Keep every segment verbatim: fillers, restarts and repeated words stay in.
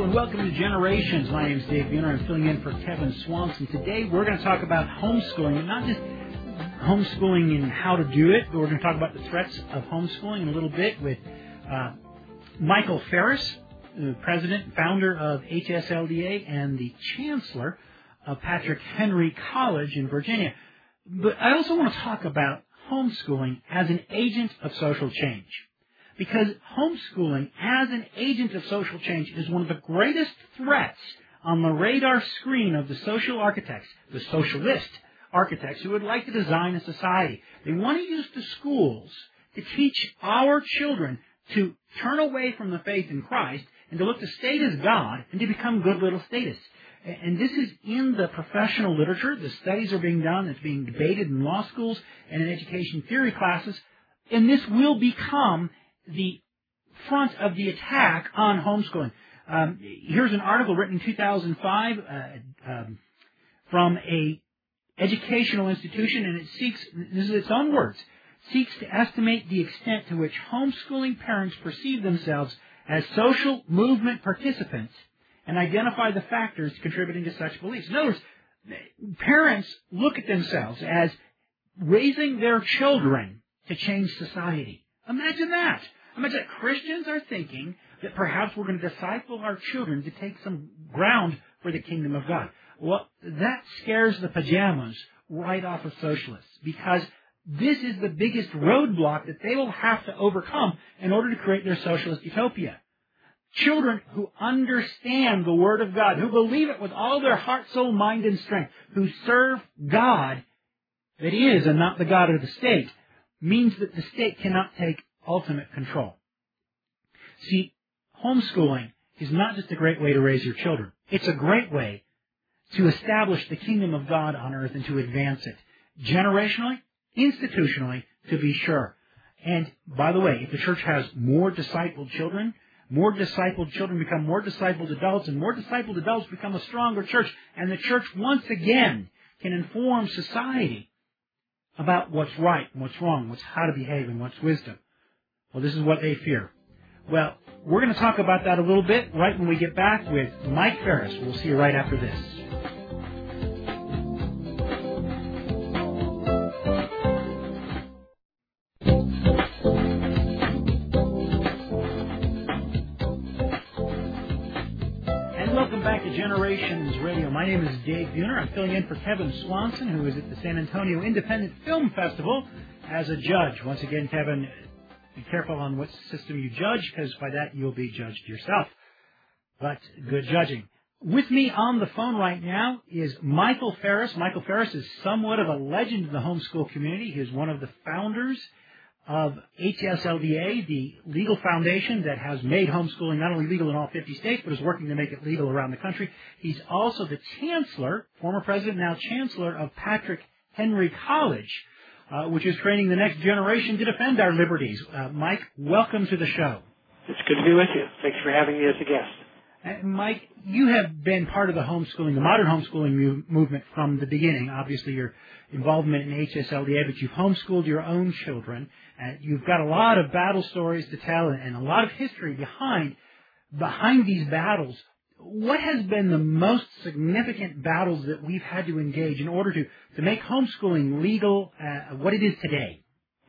and welcome to Generations. My name is Dave Buhner. I'm filling in for Kevin Swanson. Today we're going to talk about homeschooling, and not just homeschooling and how to do it, but we're going to talk about the threats of homeschooling in a little bit with uh, Michael Farris, the president and founder of H S L D A and the chancellor of Patrick Henry College in Virginia. But I also want to talk about homeschooling as an agent of social change. Because homeschooling as an agent of social change is one of the greatest threats on the radar screen of the social architects, the socialist architects who would like to design a society. They want to use the schools to teach our children to turn away from the faith in Christ and to look to state as God and to become good little statists. And this is in the professional literature. The studies are being done. It's being debated in law schools and in education theory classes. And this will become the front of the attack on homeschooling. Um, here's an article written in two thousand five uh, um, from a educational institution, and it seeks, this is its own words, seeks to estimate the extent to which homeschooling parents perceive themselves as social movement participants and identify the factors contributing to such beliefs. In other words, parents look at themselves as raising their children to change society. Imagine that. Imagine that Christians are thinking that perhaps we're going to disciple our children to take some ground for the kingdom of God. Well, that scares the pajamas right off of socialists, because this is the biggest roadblock that they will have to overcome in order to create their socialist utopia. Children who understand the Word of God, who believe it with all their heart, soul, mind, and strength, who serve God that is and not the God of the state, means that the state cannot take ultimate control. See, homeschooling is not just a great way to raise your children. It's a great way to establish the kingdom of God on earth and to advance it. Generationally, institutionally, to be sure. And, by the way, if the church has more discipled children, more discipled children become more discipled adults, and more discipled adults become a stronger church. And the church, once again, can inform society about what's right and what's wrong, what's how to behave, and what's wisdom. Well, this is what they fear. Well, we're going to talk about that a little bit right when we get back with Mike Farris. We'll see you right after this. And welcome back to Generations Radio. My name is Dave Buhner. I'm filling in for Kevin Swanson, who is at the San Antonio Independent Film Festival as a judge. Once again, Kevin, be careful on what system you judge, because by that you'll be judged yourself. But good judging. With me on the phone right now is Michael Farris. Michael Farris is somewhat of a legend in the homeschool community. He is one of the founders of H S L D A, the legal foundation that has made homeschooling not only legal in all fifty states, but is working to make it legal around the country. He's also the chancellor, former president, now chancellor of Patrick Henry College, Uh, which is training the next generation to defend our liberties. Uh, Mike, welcome to the show. It's good to be with you. Thanks for having me as a guest. Uh, Mike, you have been part of the homeschooling, the modern homeschooling mu- movement from the beginning. Obviously, your involvement in H S L D A, but you've homeschooled your own children. Uh, you've got a lot of battle stories to tell and, and a lot of history behind behind these battles. What has been the most significant battles that we've had to engage in order to, to make homeschooling legal, uh, what it is today?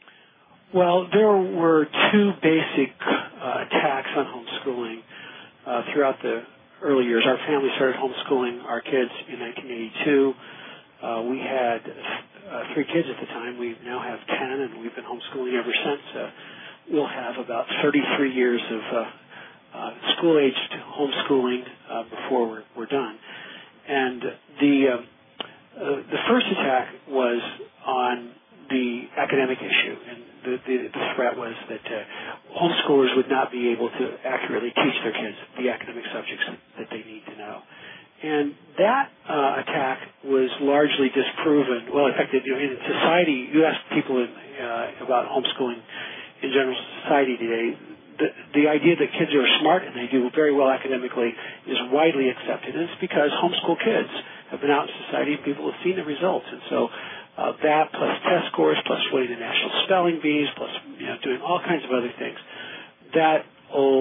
Well, there were two basic uh, attacks on homeschooling uh, throughout the early years. Our family started homeschooling our kids in nineteen eighty-two. Uh, we had uh, three kids at the time. We now have ten, and we've been homeschooling ever since. Uh, we'll have about thirty-three years of uh, Uh, school-aged homeschooling uh, before we're, we're done. And the uh, uh, the first attack was on the academic issue, and the, the, the threat was that uh, homeschoolers would not be able to accurately teach their kids the academic subjects that they need to know. And that uh, attack was largely disproven. Well, in fact, you know, in society, you ask people in, uh, about homeschooling in general society today, The, the idea that kids are smart and they do very well academically is widely accepted. And it's because homeschool kids have been out in society and people have seen the results. And so uh, that plus test scores, plus winning the national spelling bees, plus you know doing all kinds of other things, that old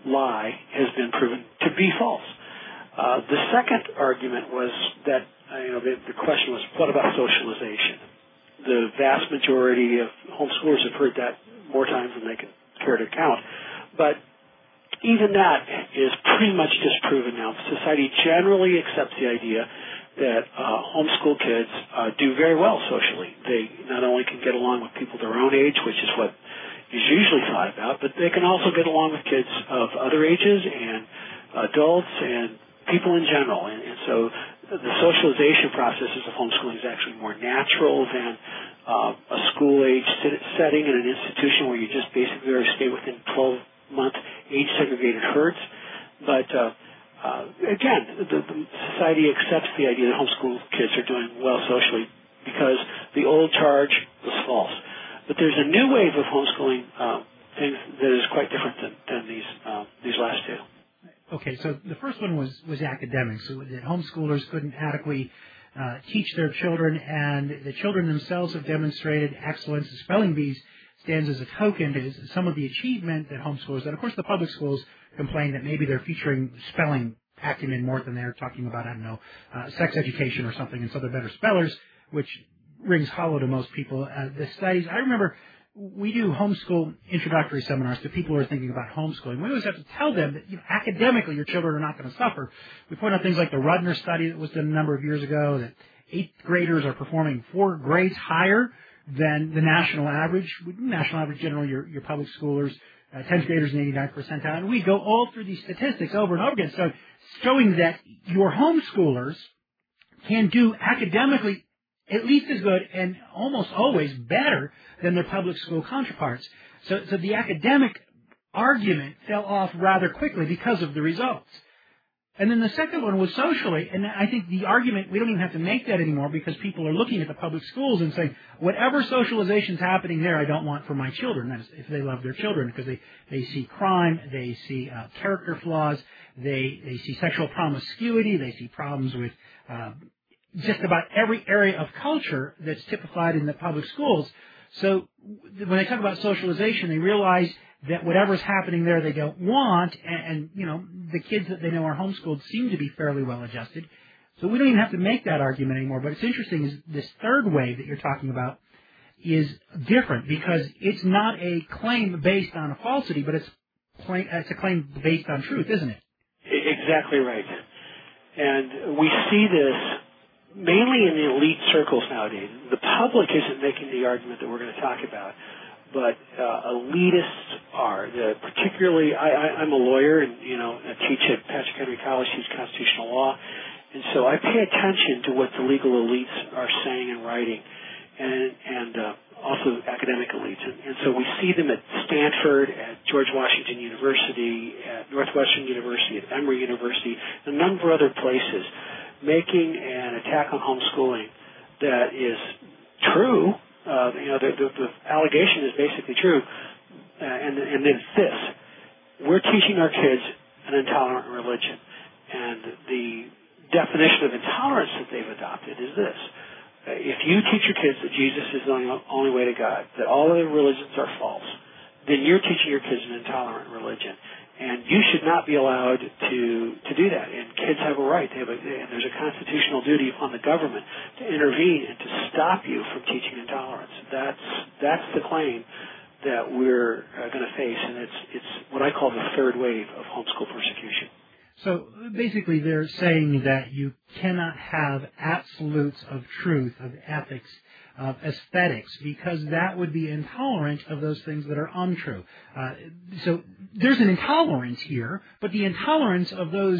lie has been proven to be false. Uh, the second argument was that, uh, you know, the, the question was, what about socialization? The vast majority of homeschoolers have heard that more times than they can care to count. But even that is pretty much disproven now. Society generally accepts the idea that uh, homeschool kids uh, do very well socially. They not only can get along with people their own age, which is what is usually thought about, but they can also get along with kids of other ages and adults and people in general. And, and so the socialization processes of homeschooling is actually more natural than uh, a school-age setting in an institution where you just basically stay within twelve-month age-segregated herds. But uh, Uh, again, the, the society accepts the idea that homeschool kids are doing well socially because the old charge was false. But there's a new wave of homeschooling uh, things that is quite different than, than these uh, these last two. Okay, so the first one was, was academics, so that homeschoolers couldn't adequately uh, teach their children, and the children themselves have demonstrated excellence. The spelling bees stands as a token to some of the achievement that homeschoolers, and of course the public schools complain that maybe they're featuring spelling acumen more than they're talking about, I don't know, uh, sex education or something, and so they're better spellers, which rings hollow to most people. Uh, the studies, I remember we do homeschool introductory seminars to people who are thinking about homeschooling. We always have to tell them that, you know, academically your children are not going to suffer. We point out things like the Rudner study that was done a number of years ago, that eighth graders are performing four grades higher than the national average. National average, generally, your, your public schoolers, uh, tenth graders in eighty-ninth percentile. And we go all through these statistics over and over again, so showing that your homeschoolers can do academically at least as good and almost always better than their public school counterparts. So, so the academic argument fell off rather quickly because of the results. And then the second one was socially, and I think the argument, we don't even have to make that anymore because people are looking at the public schools and saying, whatever socialization is happening there, I don't want for my children. That is, if they love their children, because they, they see crime, they see uh, character flaws, they, they see sexual promiscuity, they see problems with uh, just about every area of culture that's typified in the public schools. So when they talk about socialization, they realize that whatever's happening there they don't want, and, and, you know, the kids that they know are homeschooled seem to be fairly well adjusted. So we don't even have to make that argument anymore. But it's interesting is this third wave that you're talking about is different because it's not a claim based on a falsity, but it's, plain, it's a claim based on truth, isn't it? Exactly right. And we see this mainly in the elite circles nowadays. The public isn't making the argument that we're going to talk about, but uh, elitists are. The, particularly, I, I, I'm a lawyer and, you know, I teach at Patrick Henry College, teach constitutional law, and so I pay attention to what the legal elites are saying and writing, and, and uh, also academic elites. And, and so we see them at Stanford, at George Washington University, at Northwestern University, at Emory University, and a number of other places, making an attack on homeschooling that is true. Uh, you know, the, the, the allegation is basically true, uh, and, and it's this. We're teaching our kids an intolerant religion, and the definition of intolerance that they've adopted is this. Uh, if you teach your kids that Jesus is the only, only way to God, that all other religions are false, then you're teaching your kids an intolerant religion. And you should not be allowed to to do that. And kids have a right. They have a, and there's a constitutional duty upon the government to intervene and to stop you from teaching intolerance. That's that's the claim that we're uh, going to face, and it's it's what I call the third wave of homeschool persecution. So basically, they're saying that you cannot have absolutes of truth, of ethics, of aesthetics, because that would be intolerant of those things that are untrue. Uh, so there's an intolerance here, but the intolerance of those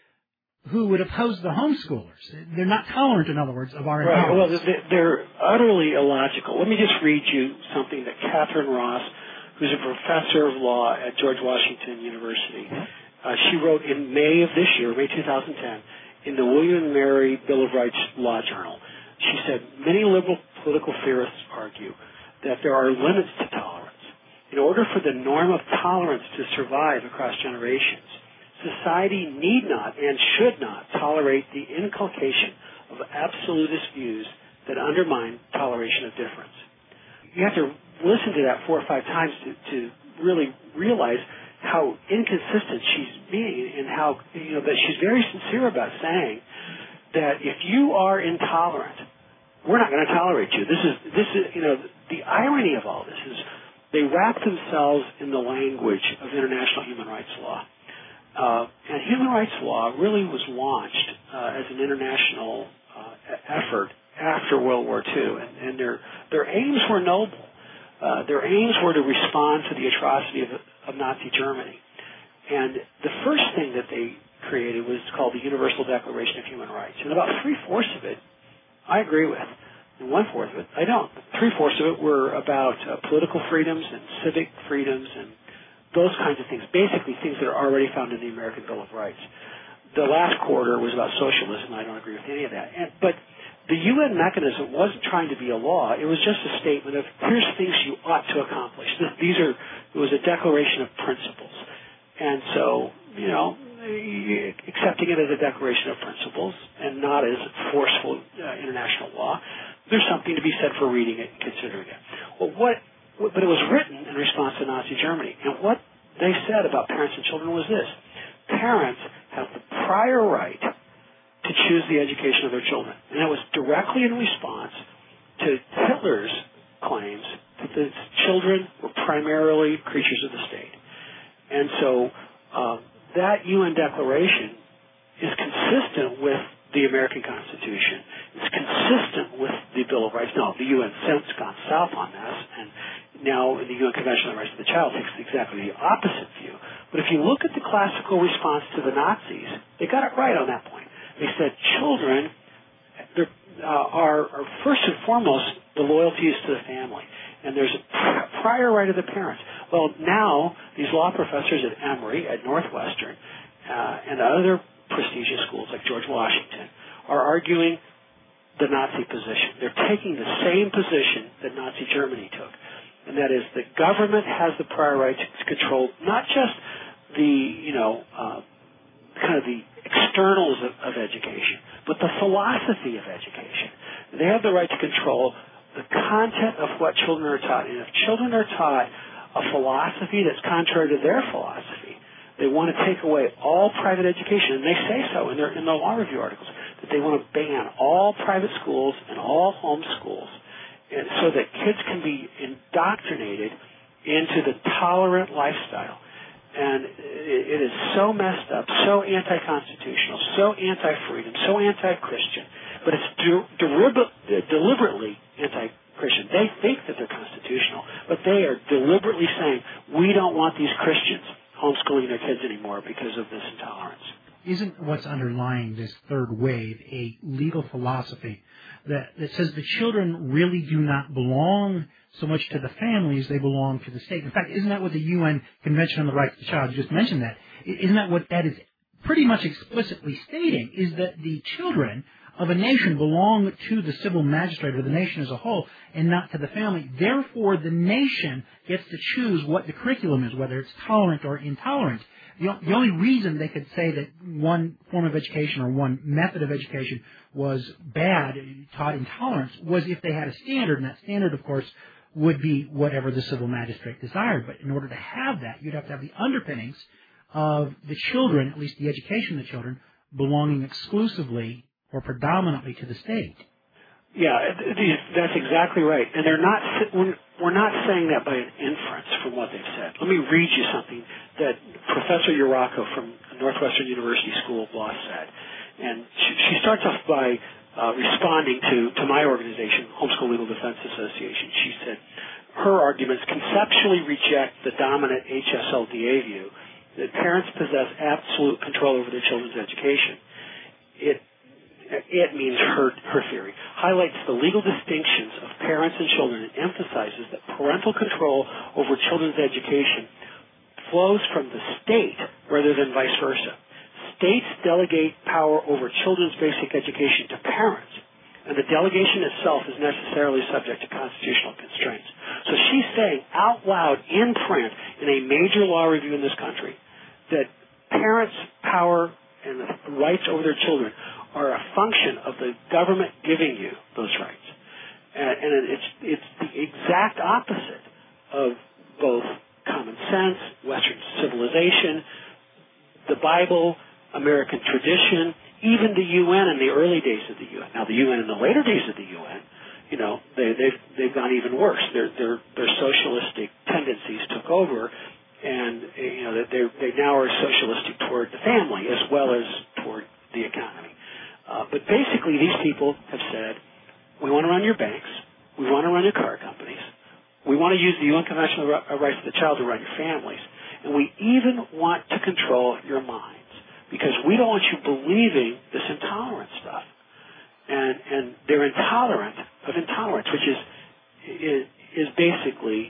who would oppose the homeschoolers. They're not tolerant, in other words, of our intolerance. Right. Well, they're utterly illogical. Let me just read you something that Catherine Ross, who's a professor of law at George Washington University, uh, she wrote in May of this year, May two thousand ten, in the William and Mary Bill of Rights Law Journal. She said, many liberal political theorists argue that there are limits to tolerance. In order for the norm of tolerance to survive across generations, society need not and should not tolerate the inculcation of absolutist views that undermine toleration of difference. You have to listen to that four or five times to, to really realize how inconsistent she's being, and how, you know, that she's very sincere about saying that if you are intolerant, we're not going to tolerate you. This is, this is, you know, the irony of all this is they wrap themselves in the language of international human rights law. Uh, and human rights law really was launched uh, as an international uh, effort after World War Two, and, and their their aims were noble. Uh, their aims were to respond to the atrocity of, of Nazi Germany. And the first thing that they created was called the Universal Declaration of Human Rights. And about three-fourths of it I agree with, and one-fourth of it I don't. Three-fourths of it were about uh, political freedoms and civic freedoms and those kinds of things, basically things that are already found in the American Bill of Rights. The last quarter was about socialism. I don't agree with any of that. And, but the U N mechanism wasn't trying to be a law. It was just a statement of, here's things you ought to accomplish. These are, it was a declaration of principles. And so, you know, accepting it as a declaration of principles and not as forceful uh, international law, there's something to be said for reading it and considering it. Well, what, but it was written in response to Nazi Germany. And what they said about parents and children was this: parents have the prior right to choose the education of their children. And that was directly in response to Hitler's claims that the children were primarily creatures of the state. And so uh, that U N declaration is consistent with the American Constitution. It's consistent with the Bill of Rights. Now, the U N since gone south on this, and now in the U N Convention on the Rights of the Child takes exactly the opposite view. But if you look at the classical response to the Nazis, they got it right on that point. They said children uh, are, are first and foremost the loyalties to the family, and there's a prior right of the parents. Well, now these law professors at Emory, at Northwestern, uh, and other prestigious schools like George Washington are arguing the Nazi position. They're taking the same position that Nazi Germany took, and that is the government has the prior right to control not just the, you know, uh, kind of the externals of, of education, but the philosophy of education. They have the right to control the content of what children are taught. And if children are taught a philosophy that's contrary to their philosophy, they want to take away all private education. And they say so in their, in their law review articles, that they want to ban all private schools and all home schools, and so that kids can be indoctrinated into the tolerant lifestyle. And it is so messed up, so anti-constitutional, so anti-freedom, so anti-Christian, but it's de- de- deliberately anti-Christian. They think that they're constitutional, but they are deliberately saying, we don't want these Christians homeschooling their kids anymore because of this intolerance. Isn't what's underlying this third wave a legal philosophy that, that says the children really do not belong so much to the families, they belong to the state? In fact, isn't that what the U N Convention on the Rights of the Child, you just mentioned that, isn't that what that is pretty much explicitly stating, is that the children of a nation belong to the civil magistrate or the nation as a whole and not to the family. Therefore, the nation gets to choose what the curriculum is, whether it's tolerant or intolerant. The, the only reason they could say that one form of education or one method of education was bad, taught intolerance, was if they had a standard, and that standard, of course, would be whatever the civil magistrate desired. But in order to have that, you'd have to have the underpinnings of the children, at least the education of the children, belonging exclusively or predominantly to the state. Yeah, that's exactly right. And they're not, we're not saying that by an inference from what they've said. Let me read you something that Professor Urraco from Northwestern University School of Law said. And she, she starts off by uh, responding to, to my organization, Homeschool Legal Defense Association. She said her arguments conceptually reject the dominant H S L D A view that parents possess absolute control over their children's education. It It means her, her theory, highlights the legal distinctions of parents and children and emphasizes that parental control over children's education flows from the state rather than vice versa. States delegate power over children's basic education to parents, and the delegation itself is necessarily subject to constitutional constraints. So she's saying out loud in print in a major law review in this country that parents' power and the rights over their children are a function of the government giving you those rights. And, and it's, it's the exact opposite of both common sense, Western civilization, civilization, the Bible, American tradition, even the U N in the early days of the U N. Now, the U N in the later days of the U N, you know, they, they've they've gone even worse. Their their their socialistic tendencies took over, and you know they they now are socialistic toward the family as well as toward the economy. Uh, but basically, these people have said, we want to run your banks, we want to run your car companies, we want to use the unconventional rights of the child to run your families, and we even want to control your minds because we don't want you believing this intolerant stuff. And, and they're intolerant of intolerance, which is is, is basically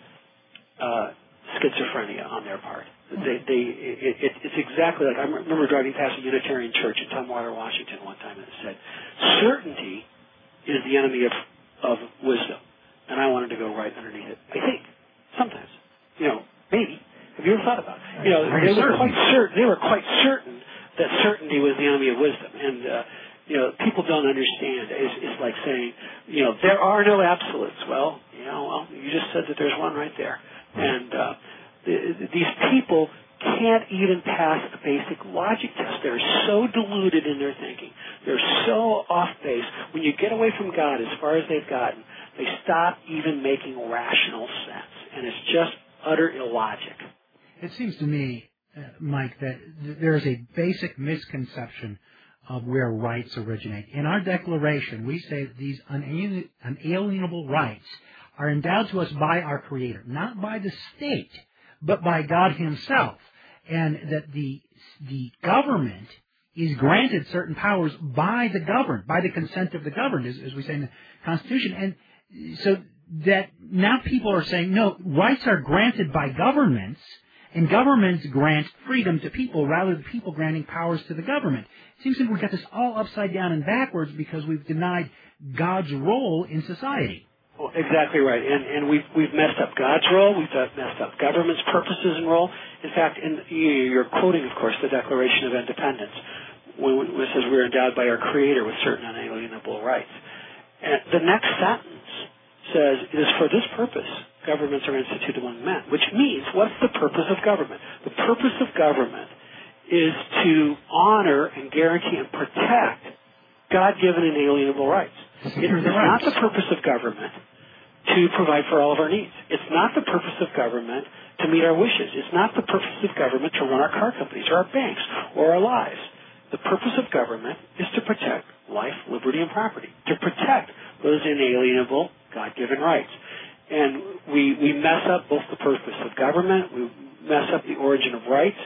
uh, schizophrenia on their part. They, they, it, it, it's exactly like I remember driving past a Unitarian church in Tumwater, Washington, one time, and it said, "Certainty is the enemy of of wisdom," and I wanted to go right underneath it. I think sometimes, you know, maybe. Have you ever thought about it? You know, they were quite certain. They were quite certain that certainty was the enemy of wisdom, and. Uh, You know, people don't understand. It's, it's like saying, you know, there are no absolutes. Well, you know, well, you just said that there's one right there. And uh, th- these people can't even pass a basic logic test. They're so deluded in their thinking. They're so off base. When you get away from God as far as they've gotten, they stop even making rational sense. And it's just utter illogic. It seems to me, uh, Mike, that th- there is a basic misconception of where rights originate. In our Declaration, we say that these unalien- unalienable rights are endowed to us by our Creator, not by the state, but by God Himself, and that the the government is granted certain powers by the governed, by the consent of the governed, as, as we say in the Constitution. And so that now people are saying, no, rights are granted by governments, and governments grant freedom to people rather than people granting powers to the government. It seems that we've got this all upside down and backwards because we've denied God's role in society. Well, exactly right. And, and we've, we've messed up God's role. We've messed up government's purposes and role. In fact, in, you're quoting, of course, the Declaration of Independence, when it says we're endowed by our Creator with certain unalienable rights. And the next sentence says, it is for this purpose governments are instituted among men, which means what's the purpose of government? The purpose of government is to honor and guarantee and protect God-given inalienable rights. It is not the purpose of government to provide for all of our needs. It's not the purpose of government to meet our wishes. It's not the purpose of government to run our car companies or our banks or our lives. The purpose of government is to protect life, liberty, and property, to protect those inalienable God-given rights. And we, we mess up both the purpose of government, we mess up the origin of rights,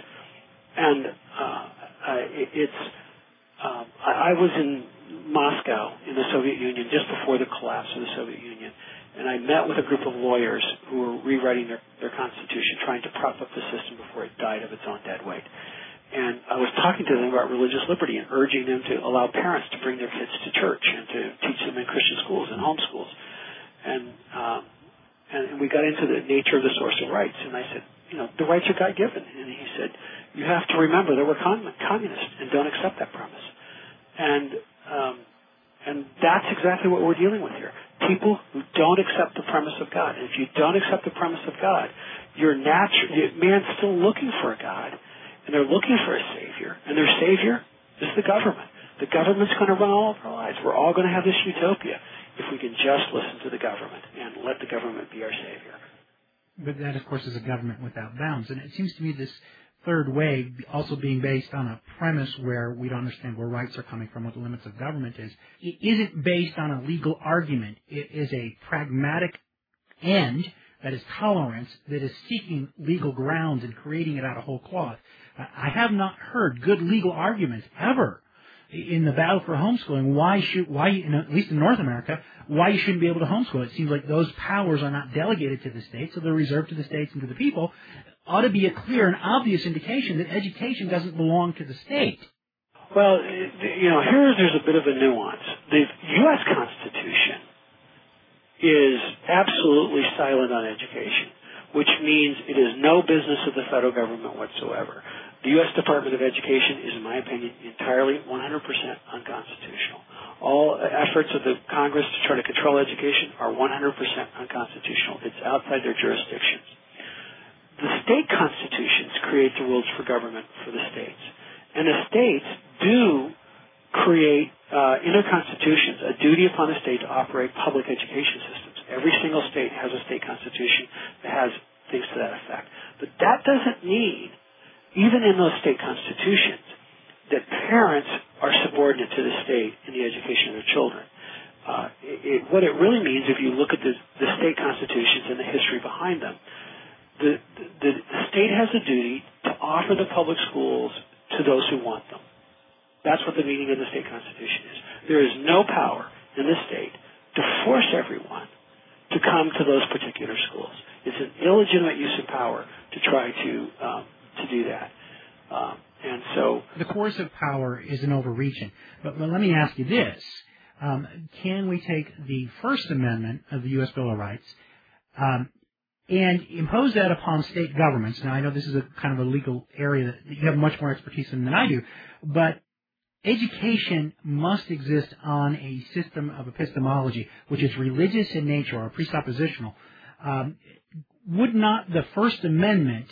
and uh, it, it's, um, I, I was in Moscow in the Soviet Union just before the collapse of the Soviet Union, and I met with a group of lawyers who were rewriting their, their constitution, trying to prop up the system before it died of its own dead weight. And I was talking to them about religious liberty and urging them to allow parents to bring their kids to church and to teach them in Christian schools and homeschools. And um, And we got into the nature of the source of rights. And I said, you know, the rights are God-given. And he said, you have to remember that we're communists and don't accept that premise. And um, and that's exactly what we're dealing with here. People who don't accept the premise of God. And if you don't accept the premise of God, you're natural. Man's still looking for a God, and they're looking for a Savior. And their Savior is the government. The government's going to run all of our lives. We're all going to have this utopia if we can just listen to the government and let the government be our Savior. But that, of course, is a government without bounds. And it seems to me this third way, also being based on a premise where we don't understand where rights are coming from, what the limits of government is, it isn't based on a legal argument. It is a pragmatic end, that is tolerance, that is seeking legal grounds and creating it out of whole cloth. I have not heard good legal arguments ever in the battle for homeschooling, why should, why, in, at least in North America, why you shouldn't be able to homeschool. It seems like those powers are not delegated to the states, so they're reserved to the states and to the people. Ought to be a clear and obvious indication that education doesn't belong to the state. Well, you know, here there's a bit of a nuance. The U S Constitution is absolutely silent on education, which means it is no business of the federal government whatsoever. The U S Department of Education is, in my opinion, entirely one hundred percent unconstitutional. All efforts of the Congress to try to control education are one hundred percent unconstitutional. It's outside their jurisdictions. the state constitutions create the rules for government for the states. And the states do create, uh, in their constitutions, a duty upon the state to operate public education systems. Every single state has a state constitution that has things to that effect. But that doesn't mean, even in those state constitutions, that parents are subordinate to the state in the education of their children. Uh, it, it, what it really means, if you look at the, the state constitutions and the history behind them, the, the, the state has a duty to offer the public schools to those who want them. That's what the meaning of the state constitution is. There is no power in the state to force everyone to come to those particular schools. It's an illegitimate use of power to try to um, to do that. Um, and so the coercive power isn't overreaching. But, but let me ask you this. Um, can we take the First Amendment of the U S Bill of Rights um, and impose that upon state governments? Now, I know this is a kind of a legal area that you have much more expertise in than I do, but education must exist on a system of epistemology, which is religious in nature or presuppositional. Um, would not the First Amendment,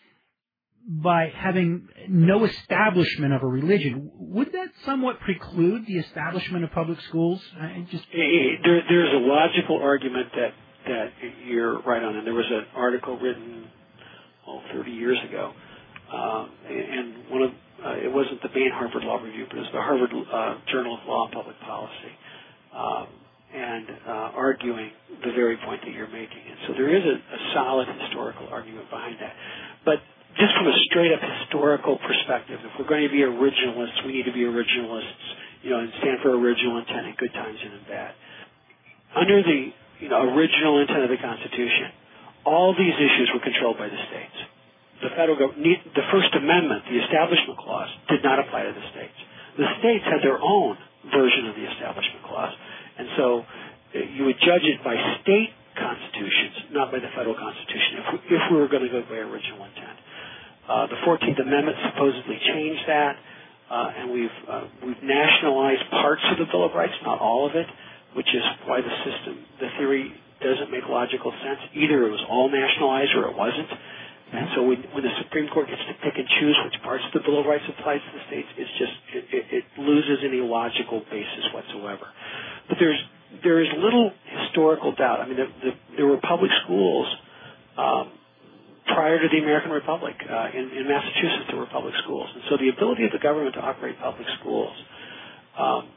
by having no establishment of a religion, would that somewhat preclude the establishment of public schools? I just there, there's a logical argument that, that you're right on, and there was an article written oh, thirty years ago, um, and one of uh, it wasn't the Bain Harvard Law Review, but it was the Harvard uh, Journal of Law and Public Policy, um, and uh, arguing the very point that you're making. And so there is a, a solid historical argument behind that, but just from a straight-up historical perspective, if we're going to be originalists, we need to be originalists, you know, and stand for original intent in good times and in bad. Under the, you know, original intent of the Constitution, all these issues were controlled by the states. The federal government, the First Amendment, the Establishment Clause, did not apply to the states. The states had their own version of the Establishment Clause, and so you would judge it by state constitutions, not by the federal Constitution, if we, if we were going to go by original intent. Uh, the fourteenth Amendment supposedly changed that, uh, and we've uh, we've nationalized parts of the Bill of Rights, not all of it, which is why the system, the theory doesn't make logical sense. Either it was all nationalized or it wasn't. And so when, when the Supreme Court gets to pick and choose which parts of the Bill of Rights apply to the states, it's just it, it, it loses any logical basis whatsoever. But there's there is little historical doubt. I mean, the, the, there were public schools. Um, Prior to the American Republic, uh, in, in Massachusetts, there were public schools. And so the ability of the government to operate public schools um,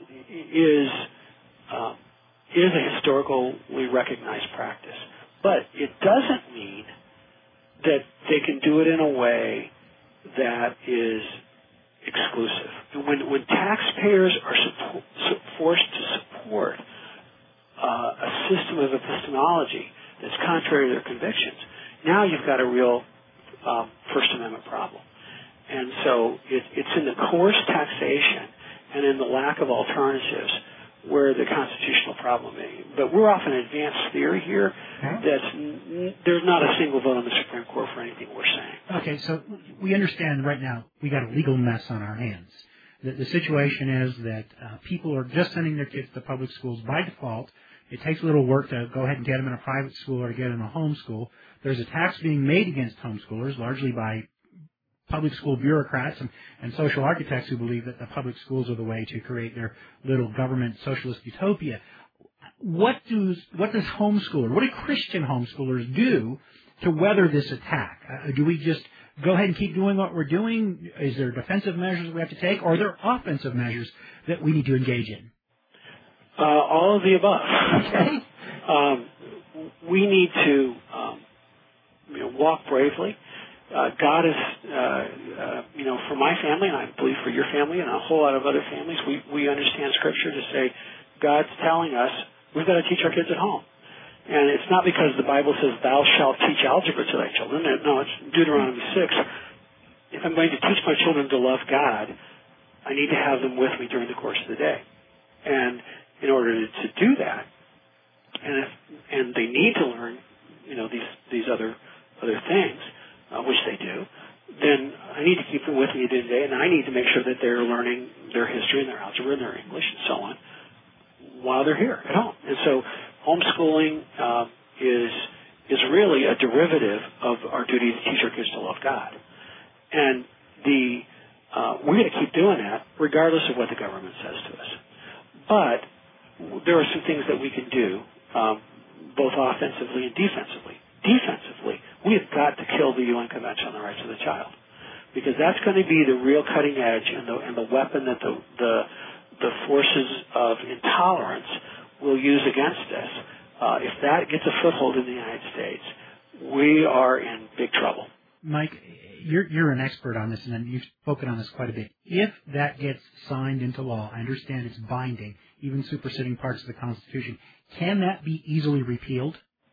is uh, is a historically recognized practice. But it doesn't mean that they can do it in a way that is exclusive. And when, when taxpayers are support, forced to support uh, a system of epistemology that's contrary to their convictions, now you've got a real um, First Amendment problem. And so it, it's in the coerced taxation and in the lack of alternatives where the constitutional problem is. But we're off an advanced theory here that's n- there's not a single vote on the Supreme Court for anything we're saying. Okay, so we understand right now we got a legal mess on our hands. The, the situation is that uh, people are just sending their kids to public schools by default. It takes a little work to go ahead and get them in a private school or to get them in a home school. There's a tax being made against homeschoolers, largely by public school bureaucrats and, and social architects who believe that the public schools are the way to create their little government socialist utopia. What does what does homeschoolers, what do Christian homeschoolers do to weather this attack? Uh, do we just go ahead and keep doing what we're doing? Is there defensive measures we have to take, or are there offensive measures that we need to engage in? Uh, all of the above. Okay. um, we need to um, you know, walk bravely. Uh, God is, uh, uh, you know, for my family, and I believe for your family and a whole lot of other families, we, we understand Scripture to say God's telling us we've got to teach our kids at home. And it's not because the Bible says, thou shalt teach algebra to thy children. No, it's Deuteronomy six. If I'm going to teach my children to love God, I need to have them with me during the course of the day. And in order to, to do that, and if, and they need to learn, you know, these these other other things, uh, which they do, then I need to keep them with me day to day, and I need to make sure that they're learning their history and their algebra and their English and so on while they're here at home. And so homeschooling uh, is is really a derivative of our duty to teach our kids to love God. And the uh, we're going to keep doing that regardless of what the government says to us. But there are some things that we can do, um, both offensively and defensively. Defensively, we have got to kill the U N Convention on the Rights of the Child, because that's going to be the real cutting edge and the, and the weapon that the, the the forces of intolerance will use against us. Uh, if that gets a foothold in the United States, we are in big trouble. Mike, you're, you're an expert on this, and you've spoken on this quite a bit. If that gets signed into law, I understand it's binding, even superseding parts of the Constitution. Can that be easily repealed?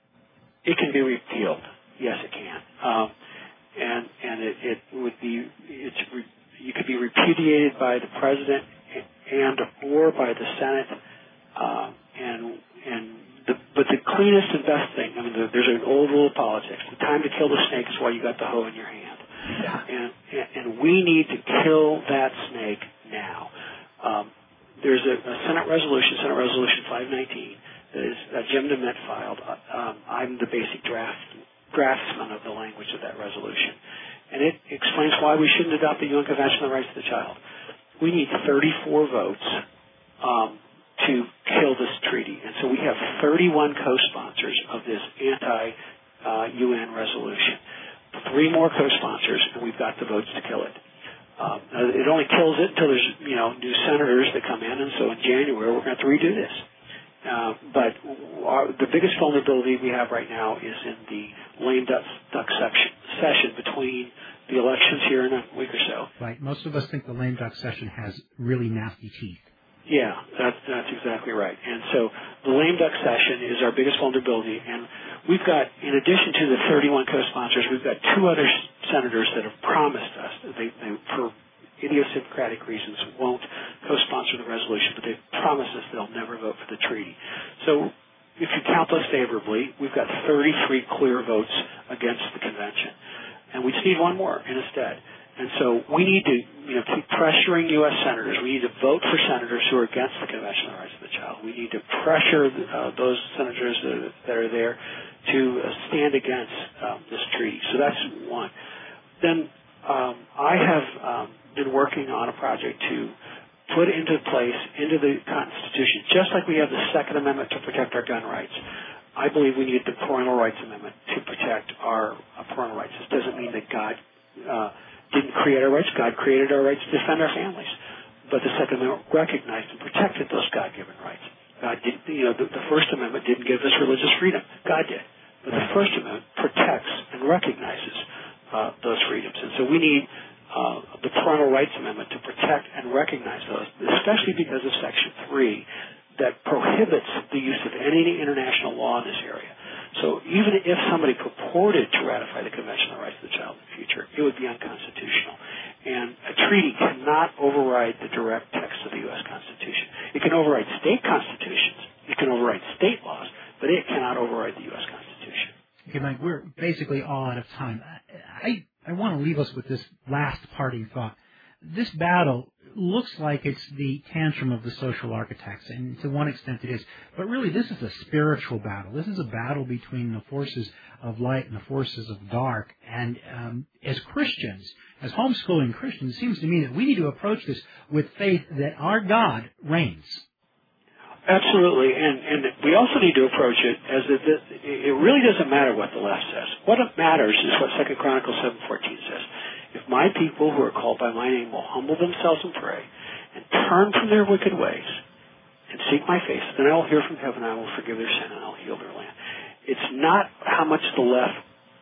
It can be repealed. Yes, it can. Um, and and it, it would be it's re, you could be repudiated by the president and or by the Senate. Uh, and and the, but the cleanest and best thing. I mean, the, there's an old rule of politics: the time to kill the snake is while you got the hoe in your hand. Yeah. And, and and we need to kill that snake now. Um, there's a, a Senate resolution, Senate Resolution five nineteen, that is that Jim DeMint filed. Um, I'm the basic draft draftsman of the language of that resolution, and it explains why we shouldn't adopt the U N Convention on the Rights of the Child. We need thirty-four votes um, to kill this treaty, and so we have thirty-one co-sponsors of this anti-U N uh, resolution. Three more co-sponsors, and we've got the votes to kill it. Um, it only kills it until there's, you know, new senators that come in, and so in January we're going to have to redo this. Uh, but our, the biggest vulnerability we have right now is in the lame duck, duck section, session between the elections here in a week or so. Right. Most of us think the lame duck session has really nasty teeth. Yeah, that's, that's exactly right. And so the lame duck session is our biggest vulnerability. And we've got, in addition to the thirty-one co-sponsors, we've got two other senators that have promised us that they, they for idiosyncratic reasons, won't co-sponsor the resolution, but they've promised us they'll never vote for the treaty. So if you count those favorably, we've got thirty-three clear votes against the convention. And we just need one more instead. And so we need to, you know, keep pressuring U S senators. We need to vote for senators who are against the Convention on the Rights of the Child. We need to pressure uh, those senators that are, that are there to uh, stand against um, this treaty. So that's one. Then um, I have um, been working on a project to put into place, into the Constitution, just like we have the Second Amendment to protect our gun rights. I believe we need the Parental Rights Amendment to protect our uh, parental rights. This doesn't mean that God uh, didn't create our rights. God created our rights to defend our families. But the Second Amendment recognized and protected those God-given rights. God did, you know, the, the First Amendment didn't give us religious freedom. God did. But the First Amendment protects and recognizes uh, those freedoms. And so we need uh, the Parental Rights Amendment to protect and recognize those, especially because of Section three that prohibits the use of any international law in this area. So even if somebody purported to ratify the Convention on the Rights of the Child in the future, it would be unconstitutional. And a treaty cannot override the direct text of the U S Constitution. It can override state constitutions. It can override state laws, but it cannot override the U S Constitution. Okay, Mike, we're basically all out of time. I, I want to leave us with this last parting thought. This battle looks like it's the tantrum of the social architects, and to one extent it is. But really, this is a spiritual battle. This is a battle between the forces of light and the forces of dark. And um, as Christians, as homeschooling Christians, it seems to me that we need to approach this with faith that our God reigns. Absolutely, and, and we also need to approach it as if it, it really doesn't matter what the left says. What it matters is what Second Chronicles seven fourteen says. If my people who are called by my name will humble themselves and pray and turn from their wicked ways and seek my face, then I will hear from heaven, I will forgive their sin, and I will heal their land. It's not how much the left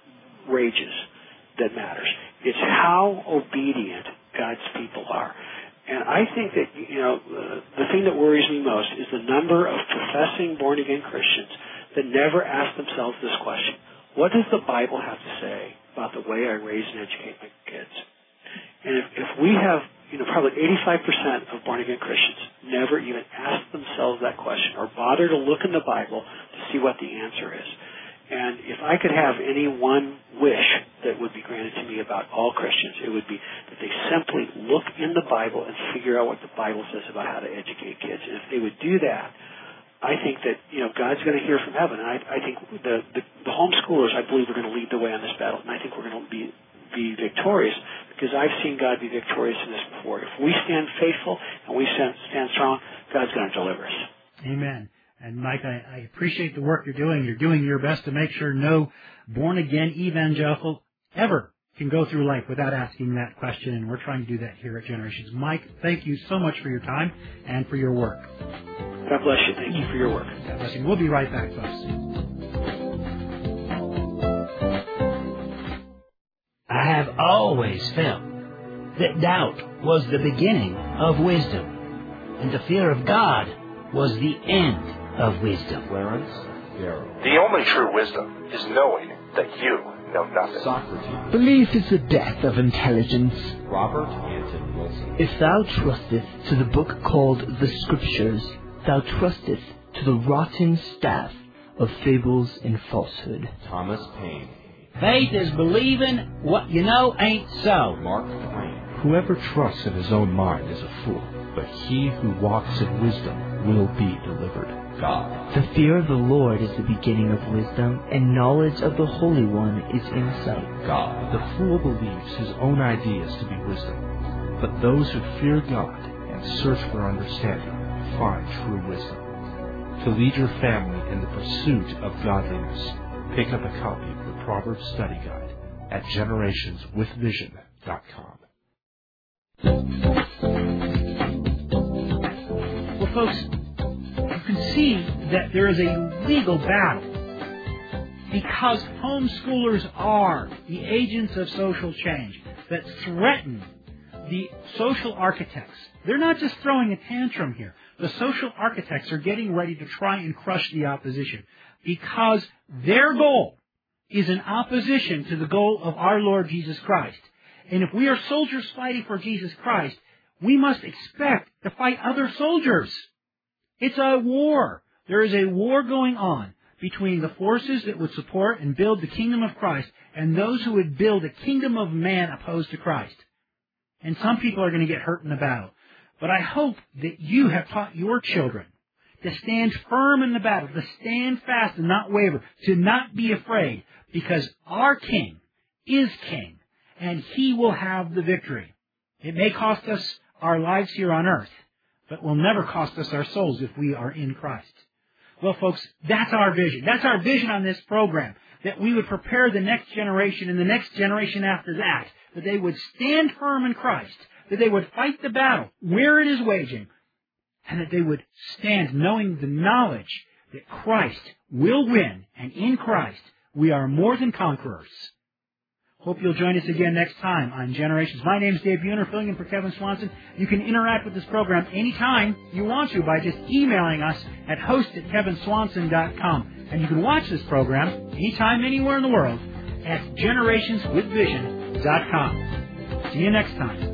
rages that matters. It's how obedient God's people are. And I think that, you know, uh, the thing that worries me most is the number of professing born-again Christians that never ask themselves this question: what does the Bible have to say about the way I raise and educate my kids? And if, if we have, you know, probably eighty-five percent of born-again Christians never even ask themselves that question or bother to look in the Bible to see what the answer is. And if I could have any one wish that would be granted to me about all Christians, it would be that they simply look in the Bible and figure out what the Bible says about how to educate kids. And if they would do that, I think that, you know, God's going to hear from heaven. And I, I think the, the, the homeschoolers, I believe, are going to lead the way on this battle. And I think we're going to be, be victorious because I've seen God be victorious in this before. If we stand faithful and we stand, stand strong, God's going to deliver us. Amen. And Mike, I, I appreciate the work you're doing. You're doing your best to make sure no born-again evangelical ever can go through life without asking that question, and we're trying to do that here at Generations. Mike, thank you so much for your time and for your work. God bless you. Thank you for your work. God bless you. We'll be right back, folks. I have always felt that doubt was the beginning of wisdom, and the fear of God was the end of wisdom. Clarence Darrow. The only true wisdom is knowing that you know nothing. Socrates. Belief is the death of intelligence. Robert Anton Wilson. If thou trustest to the book called the Scriptures, thou trustest to the rotten staff of fables and falsehood. Thomas Paine. Faith is believing what you know ain't so. Mark Twain. Whoever trusts in his own mind is a fool, but he who walks in wisdom will be delivered. God. The fear of the Lord is the beginning of wisdom, and knowledge of the Holy One is insight. God. The fool believes his own ideas to be wisdom, but those who fear God and search for understanding find true wisdom. To lead your family in the pursuit of godliness, pick up a copy of the Proverbs Study Guide at generations with vision dot com. Well, folks, you can see that there is a legal battle because homeschoolers are the agents of social change that threaten the social architects. They're not just throwing a tantrum here. The social architects are getting ready to try and crush the opposition because their goal is in opposition to the goal of our Lord Jesus Christ. And if we are soldiers fighting for Jesus Christ, we must expect to fight other soldiers. It's a war. There is a war going on between the forces that would support and build the kingdom of Christ and those who would build a kingdom of man opposed to Christ. And some people are going to get hurt in the battle. But I hope that you have taught your children to stand firm in the battle, to stand fast and not waver, to not be afraid, because our King is King, and He will have the victory. It may cost us our lives here on earth, but will never cost us our souls if we are in Christ. Well, folks, that's our vision. That's our vision on this program, that we would prepare the next generation and the next generation after that, that they would stand firm in Christ, that they would fight the battle where it is waging, and that they would stand knowing the knowledge that Christ will win, and in Christ we are more than conquerors. Hope you'll join us again next time on Generations. My name is Dave Buhner, filling in for Kevin Swanson. You can interact with this program anytime you want to by just emailing us at host at kevin swanson dot com. And you can watch this program anytime, anywhere in the world at generations with vision dot com. See you next time.